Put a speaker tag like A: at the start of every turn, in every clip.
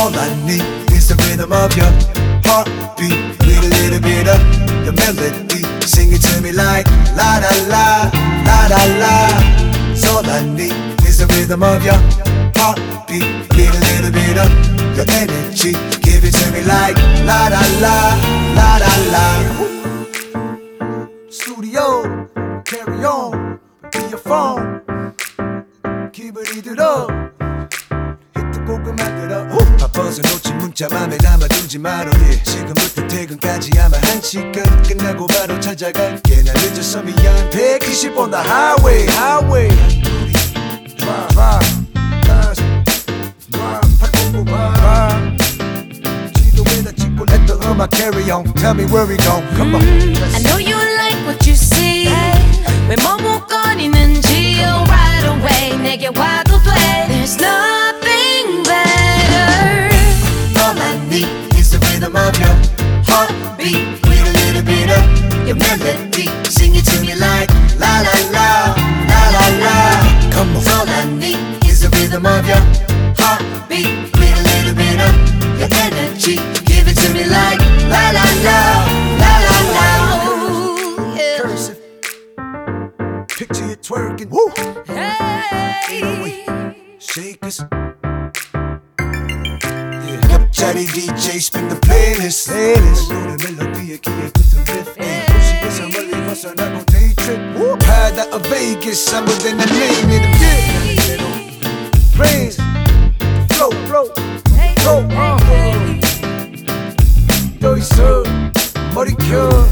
A: All I need is the rhythm of your heartbeat with a little bit of the melody. Sing it to me like la la la, la la la. So all I need is the rhythm of your heartbeat with a little bit of your energy. Give it to me like la la la, la la la. Studio, carry on, be your phone. 기분이 들어 곡을 만들어 바빠서 놓친 문자 맘에 담아두지 마라 yeah. 지금부터 퇴근까지 아마 1시간 끝나고 바로 찾아갈게 난 늦어서 미안 120 on the highway 지도에다 찍고 했던 음악 carry on Tell me where we go Come on
B: I know you like what you see 왜 머뭇거리는지 oh right away 내게 와도 돼 There's nothing better
A: All I need is the rhythm of your heartbeat with a little bit of your melody Sing it to me like la la la, la la la Come on All I need is the rhythm of your heartbeat with a little bit of your energy Give it to me like la la la, la la la
B: Ooh, yeah.
A: Cursive Picture you twerking Woo!
B: Hey.
A: Shake us 옆자리 DJ spin the playlist 노래 멜로디에 귀에 붙은 riff 도시에서 멀리 벗어나고 day trip 바다 of Vegas 아무데나 name it yeah Raise flow 또 있어 머리 켜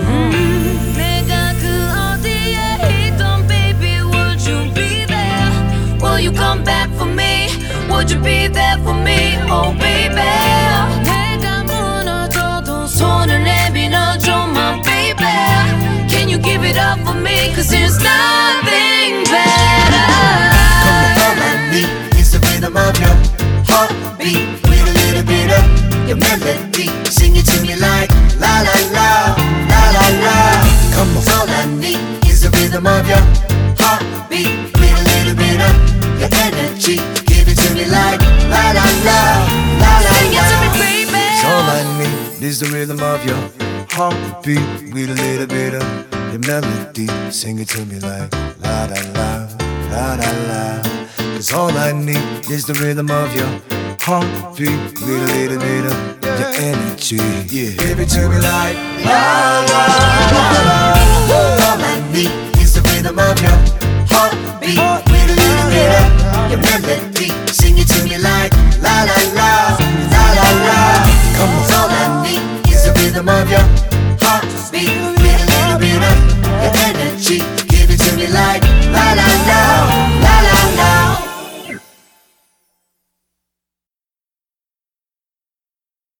B: 내가 그 어디에 있던 baby would you be there Will you come back for me Would you be there for me Oh baby 내가 무너져도 손을 내밀어줘 my baby Can you give it up for me Cause there's nothing better
A: All I need is the rhythm of your heartbeat with a little bit of your melody Sing it to me like la la la, la la la Come on All I need is the rhythm of your heartbeat with a little bit of your energy Give it to me like la la la, la la
B: Sing it to me
A: la
B: baby
A: All I need is the rhythm of your heartbeat with a little bit of your melody Sing it to me like la la la, la la la Cause all I need is the rhythm of your heartbeat with a little bit of your energy yeah. Give it to me like la la la la All I need is the rhythm of your